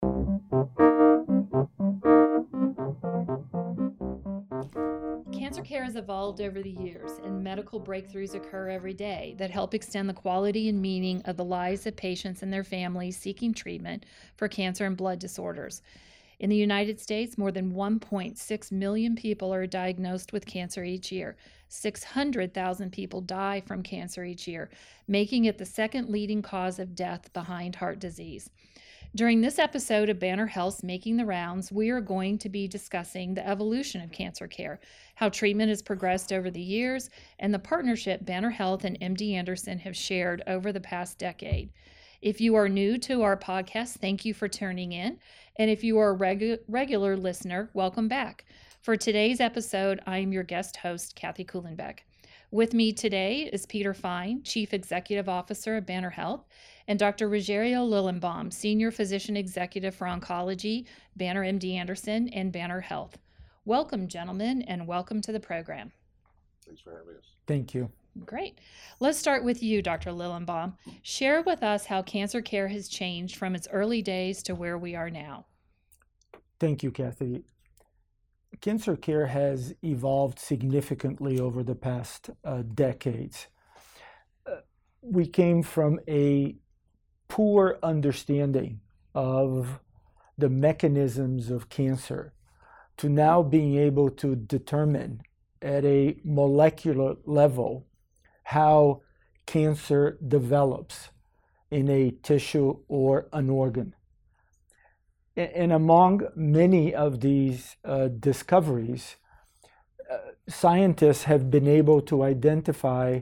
Cancer care has evolved over the years, and medical breakthroughs occur every day that help extend the quality and meaning of the lives of patients and their families seeking treatment for cancer and blood disorders. In the United States, more than 1.6 million people are diagnosed with cancer each year. 600,000 people die from cancer each year, making it the second leading cause of death behind heart disease. During this episode of Banner Health's Making the Rounds, we are going to be discussing the evolution of cancer care, how treatment has progressed over the years, and the partnership Banner Health and MD Anderson have shared over the past decade. If you are new to our podcast, thank you for tuning in. And if you are a regular listener, welcome back. For today's episode, I am your guest host, Kathy Kuhlenbeck. With me today is Peter Fine, Chief Executive Officer of Banner Health, and Dr. Rogerio Lillenbaum, Senior Physician Executive for Oncology, Banner MD Anderson, and Banner Health. Welcome, gentlemen, and welcome to the program. Thanks for having us. Thank you. Great. Let's start with you, Dr. Lillenbaum. Share with us how cancer care has changed from its early days to where we are now. Thank you, Kathy. Cancer care has evolved significantly over the past decades. We came from a poor understanding of the mechanisms of cancer to now being able to determine at a molecular level how cancer develops in a tissue or an organ. And among many of these discoveries, scientists have been able to identify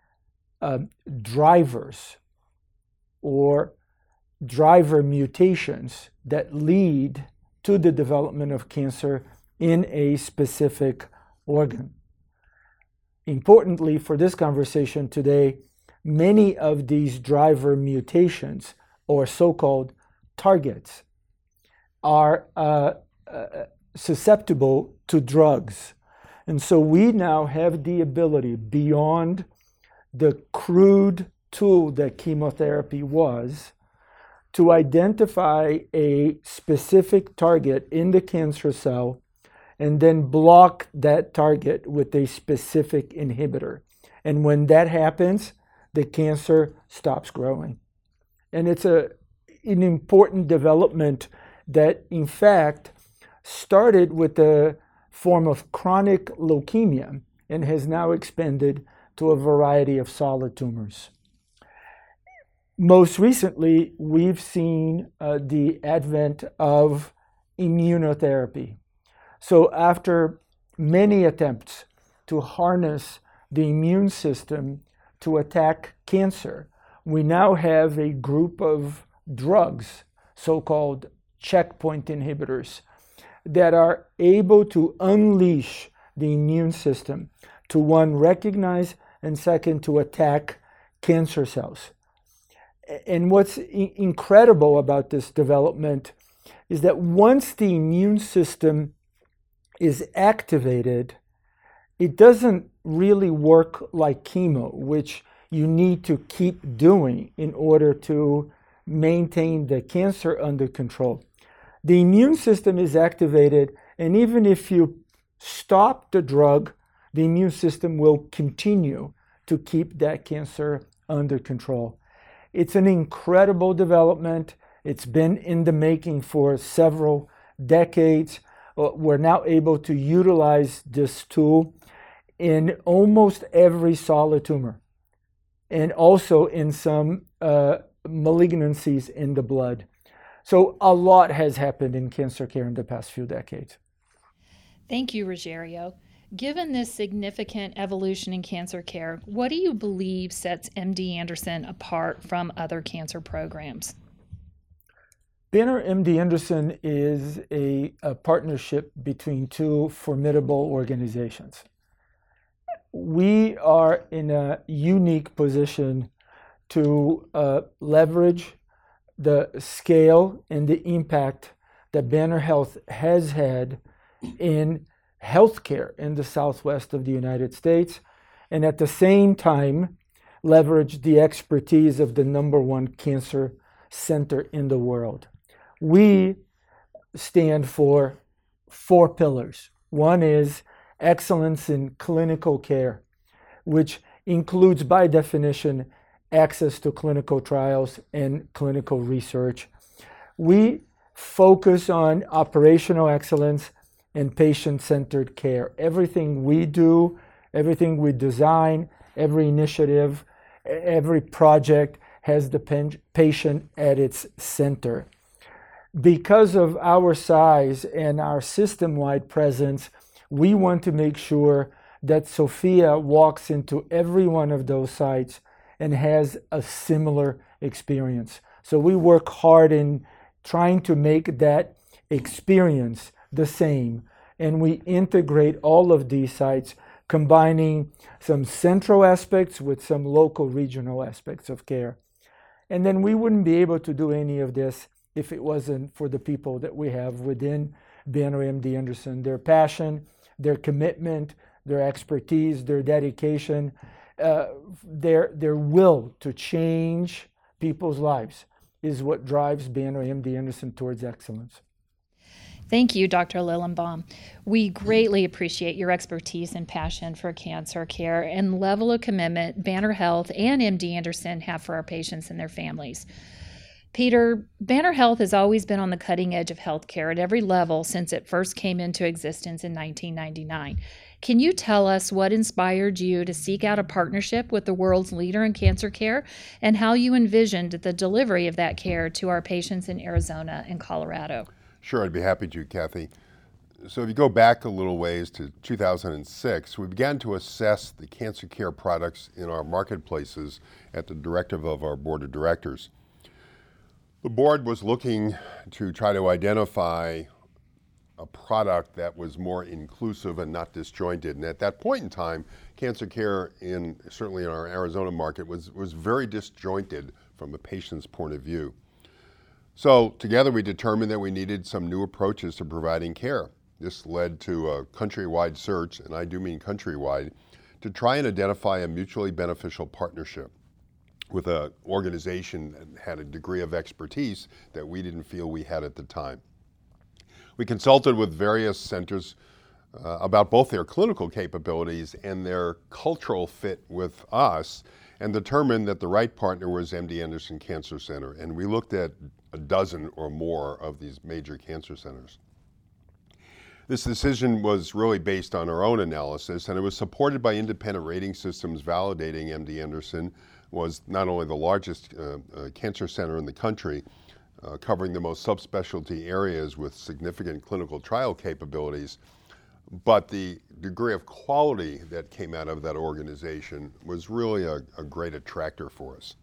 drivers or driver mutations that lead to the development of cancer in a specific organ. Importantly, for this conversation today, many of these driver mutations, or so-called targets, are susceptible to drugs. And so we now have the ability, beyond the crude tool that chemotherapy was, to identify a specific target in the cancer cell and then block that target with a specific inhibitor. And when that happens, the cancer stops growing. And it's an important development that, in fact, started with a form of chronic leukemia and has now expanded to a variety of solid tumors. Most recently, we've seen the advent of immunotherapy. So after many attempts to harness the immune system to attack cancer, we now have a group of drugs, so-called checkpoint inhibitors, that are able to unleash the immune system to, one, recognize, and second, to attack cancer cells. And what's incredible about this development is that once the immune system is activated, it doesn't really work like chemo, which you need to keep doing in order to maintain the cancer under control. The immune system is activated, and even if you stop the drug, the immune system will continue to keep that cancer under control. It's an incredible development. It's been in the making for several decades. We're now able to utilize this tool in almost every solid tumor, and also in some malignancies in the blood. So a lot has happened in cancer care in the past few decades. Thank you, Rogerio. Given this significant evolution in cancer care, what do you believe sets MD Anderson apart from other cancer programs? Banner MD Anderson is a partnership between two formidable organizations. We are in a unique position to leverage the scale and the impact that Banner Health has had in healthcare in the Southwest of the United States, and at the same time leverage the expertise of the #1 cancer center in the world. we stand for 4 pillars. One is excellence in clinical care, which includes, by definition, access to clinical trials and clinical research. We focus on operational excellence and patient-centered care. Everything we do, everything we design, every initiative, every project has the patient at its center. Because of our size and our system-wide presence, we want to make sure that Sophia walks into every one of those sites and has a similar experience. So we work hard in trying to make that experience the same. And we integrate all of these sites, combining some central aspects with some local regional aspects of care. And then we wouldn't be able to do any of this if it wasn't for the people that we have within Banner MD Anderson. Their passion, their commitment, their expertise, their dedication, their will to change people's lives is what drives Banner MD Anderson towards excellence. Thank you, Dr. Lilienbaum. We greatly appreciate your expertise and passion for cancer care and level of commitment Banner Health and MD Anderson have for our patients and their families. Peter, Banner Health has always been on the cutting edge of healthcare at every level since it first came into existence in 1999. Can you tell us what inspired you to seek out a partnership with the world's leader in cancer care and how you envisioned the delivery of that care to our patients in Arizona and Colorado? Sure, I'd be happy to, Kathy. So if you go back a little ways to 2006, we began to assess the cancer care products in our marketplaces at the directive of our board of directors. The board was looking to try to identify a product that was more inclusive and not disjointed. And at that point in time, cancer care, certainly in our Arizona market, was very disjointed from a patient's point of view. So together we determined that we needed some new approaches to providing care. This led to a countrywide search, and I do mean countrywide, to try and identify a mutually beneficial partnership with an organization that had a degree of expertise that we didn't feel we had at the time. We consulted with various centers about both their clinical capabilities and their cultural fit with us, and determined that the right partner was MD Anderson Cancer Center. And we looked at a dozen or more of these major cancer centers. This decision was really based on our own analysis, and it was supported by independent rating systems validating MD Anderson was not only the largest cancer center in the country, covering the most subspecialty areas with significant clinical trial capabilities, but the degree of quality that came out of that organization was really a great attractor for us.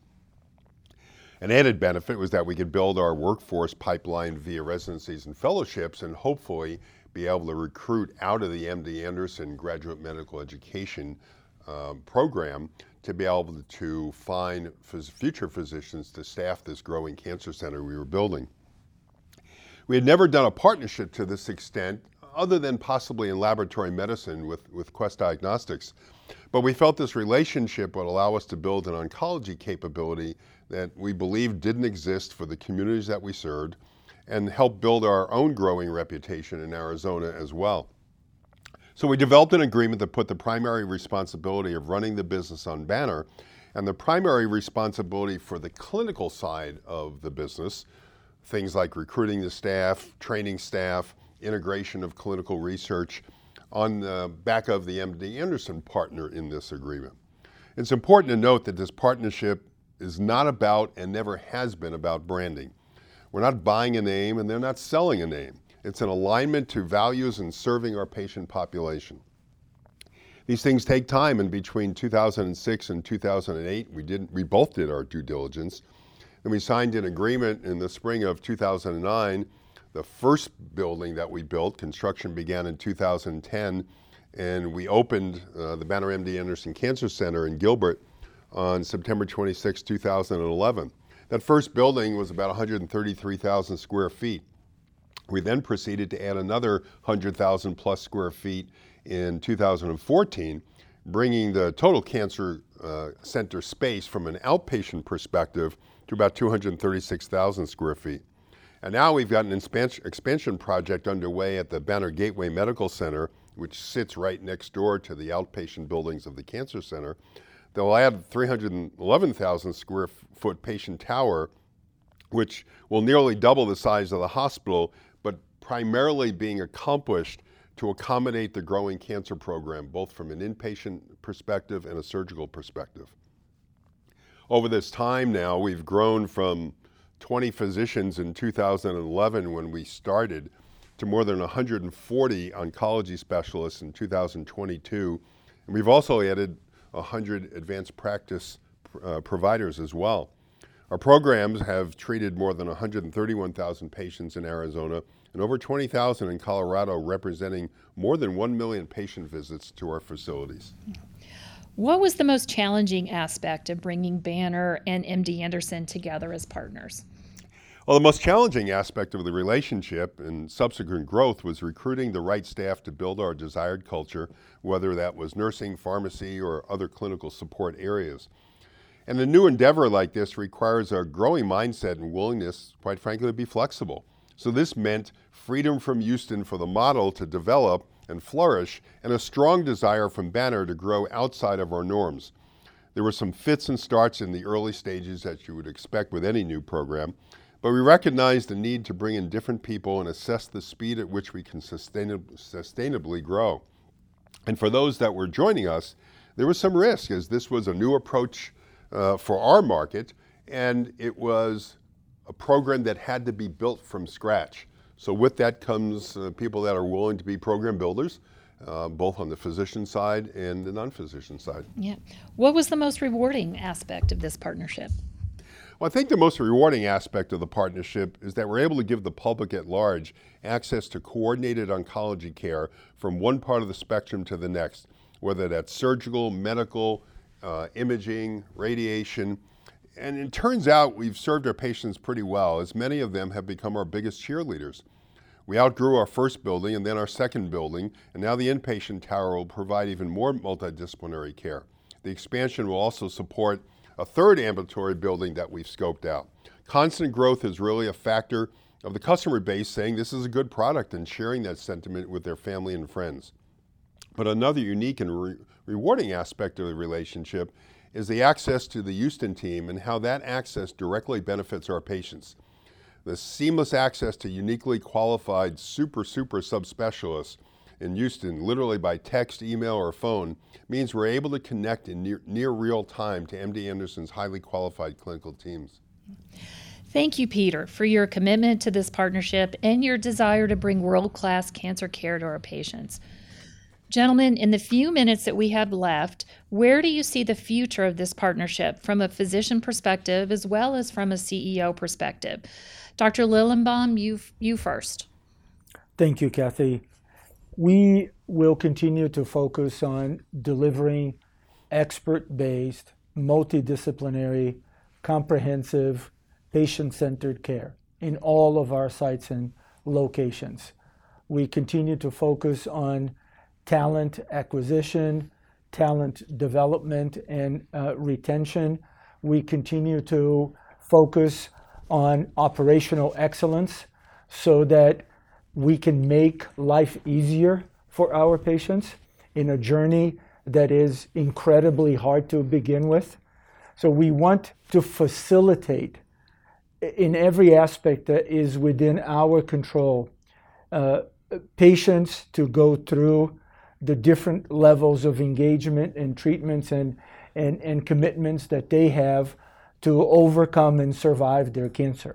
An added benefit was that we could build our workforce pipeline via residencies and fellowships and hopefully be able to recruit out of the MD Anderson graduate medical education program to be able to find future physicians to staff this growing cancer center we were building. We had never done a partnership to this extent other than possibly in laboratory medicine with Quest Diagnostics. But we felt this relationship would allow us to build an oncology capability that we believed didn't exist for the communities that we served and help build our own growing reputation in Arizona as well. So we developed an agreement that put the primary responsibility of running the business on Banner and the primary responsibility for the clinical side of the business, things like recruiting the staff, training staff, integration of clinical research, on the back of the MD Anderson partner in this agreement. It's important to note that this partnership is not about and never has been about branding. We're not buying a name and they're not selling a name. It's an alignment to values and serving our patient population. These things take time, and between 2006 and 2008, we both did our due diligence. And we signed an agreement in the spring of 2009. The first building that we built, construction began in 2010, and we opened the Banner MD Anderson Cancer Center in Gilbert on September 26, 2011. That first building was about 133,000 square feet. We then proceeded to add another 100,000 plus square feet in 2014, bringing the total cancer center space from an outpatient perspective to about 236,000 square feet. And now we've got an expansion project underway at the Banner Gateway Medical Center, which sits right next door to the outpatient buildings of the Cancer Center. They'll add 311,000 square foot patient tower, which will nearly double the size of the hospital, but primarily being accomplished to accommodate the growing cancer program, both from an inpatient perspective and a surgical perspective. Over this time now, we've grown from 20 physicians in 2011 when we started to more than 140 oncology specialists in 2022. And we've also added 100 advanced practice providers as well. Our programs have treated more than 131,000 patients in Arizona and over 20,000 in Colorado, representing more than 1 million patient visits to our facilities. What was the most challenging aspect of bringing Banner and MD Anderson together as partners? Well, the most challenging aspect of the relationship and subsequent growth was recruiting the right staff to build our desired culture, whether that was nursing, pharmacy, or other clinical support areas. And a new endeavor like this requires a growing mindset and willingness, quite frankly, to be flexible. So this meant freedom from Houston for the model to develop and flourish, and a strong desire from Banner to grow outside of our norms. There were some fits and starts in the early stages that you would expect with any new program, but we recognized the need to bring in different people and assess the speed at which we can sustainably grow. And for those that were joining us, there was some risk, as this was a new approach for our market, and it was a program that had to be built from scratch. So with that comes people that are willing to be program builders, both on the physician side and the non-physician side. Yeah. What was the most rewarding aspect of this partnership? Well, I think the most rewarding aspect of the partnership is that we're able to give the public at large access to coordinated oncology care from one part of the spectrum to the next, whether that's surgical, medical, imaging, radiation. And it turns out we've served our patients pretty well, as many of them have become our biggest cheerleaders. We outgrew our first building and then our second building, and now the inpatient tower will provide even more multidisciplinary care. The expansion will also support a third ambulatory building that we've scoped out. Constant growth is really a factor of the customer base saying this is a good product and sharing that sentiment with their family and friends. But another unique and rewarding aspect of the relationship is the access to the Houston team and how that access directly benefits our patients. The seamless access to uniquely qualified super subspecialists in Houston, literally by text, email, or phone, means we're able to connect in near real time to MD Anderson's highly qualified clinical teams. Thank you, Peter, for your commitment to this partnership and your desire to bring world-class cancer care to our patients. Gentlemen, in the few minutes that we have left, where do you see the future of this partnership from a physician perspective as well as from a CEO perspective? Dr. Lilienbaum, you first. Thank you, Kathy. We will continue to focus on delivering expert-based, multidisciplinary, comprehensive, patient-centered care in all of our sites and locations. We continue to focus on talent acquisition, talent development, and retention. We continue to focus on operational excellence so that we can make life easier for our patients in a journey that is incredibly hard to begin with. So we want to facilitate in every aspect that is within our control, patients to go through the different levels of engagement and treatments and commitments that they have to overcome and survive their cancer.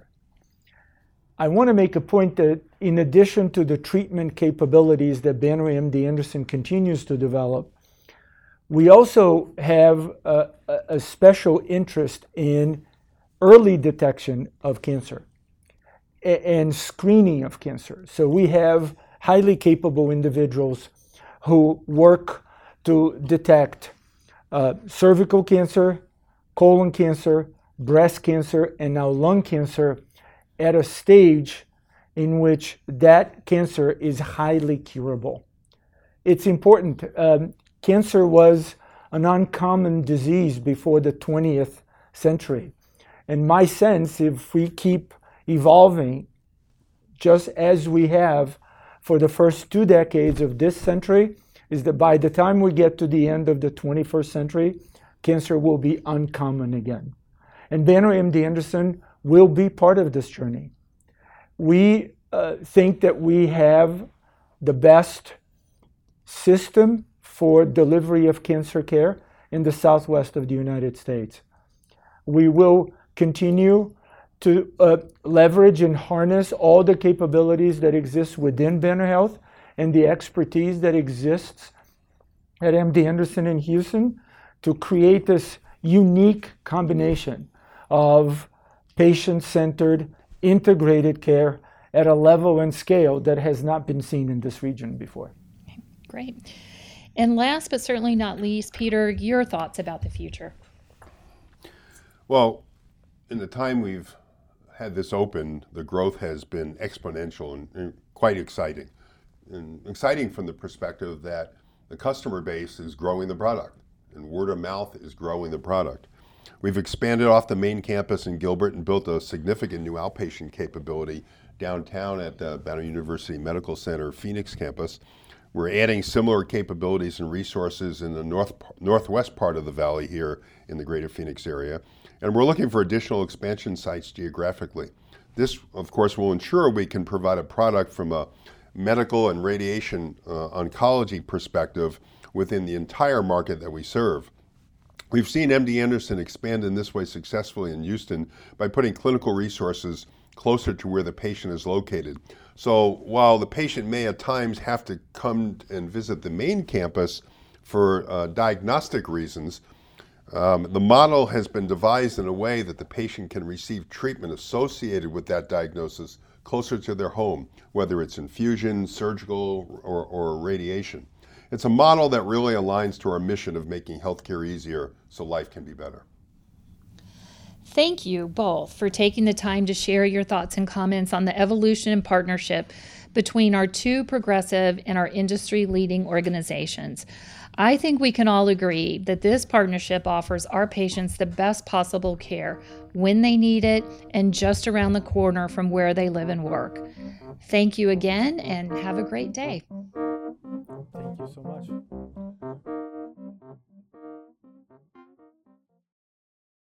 I want to make a point that in addition to the treatment capabilities that Banner MD Anderson continues to develop, we also have a special interest in early detection of cancer and screening of cancer. So we have highly capable individuals who work to detect cervical cancer, colon cancer, breast cancer, and now lung cancer at a stage in which that cancer is highly curable. It's important. Cancer was an uncommon disease before the 20th century. And my sense, if we keep evolving just as we have for the first 2 decades of this century, is that by the time we get to the end of the 21st century, cancer will be uncommon again. And Banner MD Anderson will be part of this journey. We think that we have the best system for delivery of cancer care in the southwest of the United States. We will continue to leverage and harness all the capabilities that exist within Banner Health and the expertise that exists at MD Anderson in Houston to create this unique combination of patient-centered, integrated care at a level and scale that has not been seen in this region before. Great. And last but certainly not least, Peter, your thoughts about the future. Well, in the time we've had this open, the growth has been exponential and quite exciting. And exciting from the perspective that the customer base is growing the product and word of mouth is growing the product. We've expanded off the main campus in Gilbert and built a significant new outpatient capability downtown at the Banner University Medical Center Phoenix campus. We're adding similar capabilities and resources in the northwest part of the valley here in the greater Phoenix area. And we're looking for additional expansion sites geographically. This, of course, will ensure we can provide a product from a medical and radiation oncology perspective within the entire market that we serve. We've seen MD Anderson expand in this way successfully in Houston by putting clinical resources closer to where the patient is located. So while the patient may at times have to come and visit the main campus for diagnostic reasons, the model has been devised in a way that the patient can receive treatment associated with that diagnosis closer to their home, whether it's infusion, surgical, or radiation. It's a model that really aligns to our mission of making healthcare easier so life can be better. Thank you both for taking the time to share your thoughts and comments on the evolution and partnership between our two progressive and our industry-leading organizations. I think we can all agree that this partnership offers our patients the best possible care when they need it and just around the corner from where they live and work. Thank you again and have a great day. Thank you so much.